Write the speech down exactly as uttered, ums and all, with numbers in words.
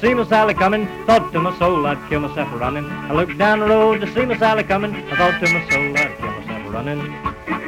see my Sally coming, thought to my soul I'd kill myself a running. I looked down the road to see my Sally coming, I thought to my soul I'd kill myself a running.